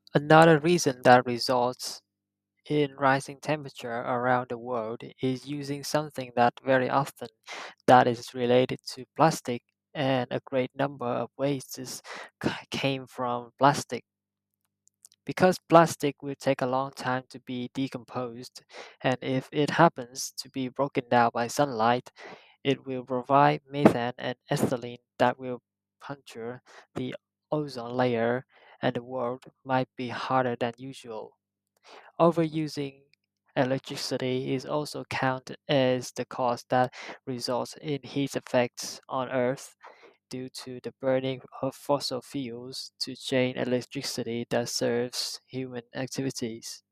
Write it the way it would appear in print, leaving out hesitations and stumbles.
Another reason that results in rising temperature around the world is using something that very often that is related to plastic, and a great number of wastes came from plastic. Because plastic will take a long time to be decomposed, and if it happens to be broken down by sunlight, it will provide methane and ethylene that will puncture the ozone layer, and the world might be hotter than usual. Overusing electricity is also counted as the cause that results in heat effects on Earth due to the burning of fossil fuels to chain electricity that serves human activities.